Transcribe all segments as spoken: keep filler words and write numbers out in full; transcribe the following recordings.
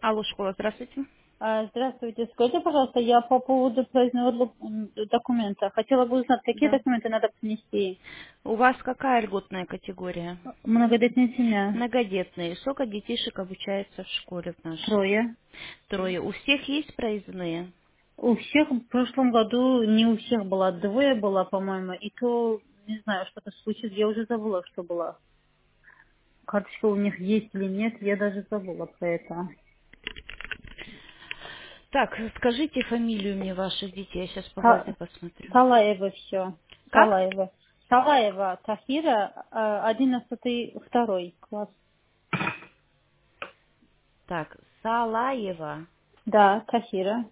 Алло, школа, здравствуйте. А, Здравствуйте. Скажите, пожалуйста, я по поводу проездного док- м, документа. Хотела бы узнать, какие Да. документы надо принести. У вас какая льготная категория? Многодетная семья. Многодетные. Сколько детишек обучается в школе в нашей? Трое. Трое. У всех есть проездные? У всех в прошлом году, не у всех была, двое было, по-моему, и то, не знаю, что-то случилось, я уже забыла, что было. Карточка у них есть или нет, я даже забыла про это. Так, скажите фамилию мне ваших детей, я сейчас по базе Та- посмотрю. Салаева все. Как? Салаева. Салаева Тахира, а, одиннадцатый, второй класс. Так, Салаева. Да, Тахира.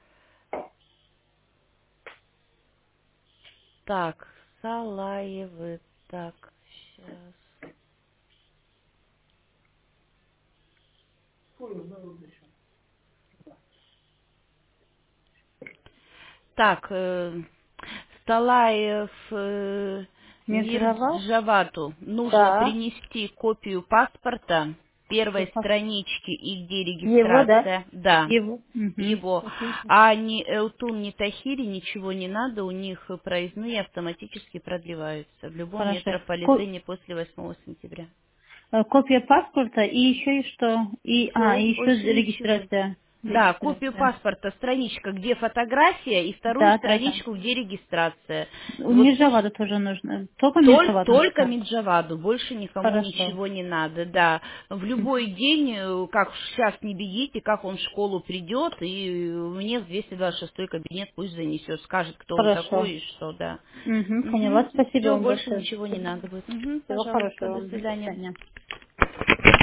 Так, Салаевы. Так, сейчас. Так, э, Сталаев э, Мирджават? Мирджавату нужно Да. принести копию паспорта первой Типа. странички и где Его, да? регистрация. Да, Его. Угу. его. А ни Элтун, ни Тахири ничего не надо, у них проездные автоматически продлеваются в любом Хорошо. Ко- метрополитене после восьмого сентября. э, Копия паспорта и еще и что? И, а, и Все, еще больше ничего. регистрация. Да, копию Регистрация. паспорта, страничка, где фотография, и вторую Да, да, да. страничку, где регистрация. У Вот пусть Миржавада тоже нужно. Только толь- Миржаваду только нужно. Меджаваду, больше никому Хорошо. ничего не надо, да. В любой день, э, как сейчас не бегите, как он в школу придет, и мне в двести двадцать шестой кабинет пусть занесет, скажет, кто он Хорошо. такой и что, да. Угу, поняла. Угу. Спасибо Все, вам больше большое. ничего не надо будет. Угу, Всего пожалуйста, хорошего до вам. До свидания. свидания.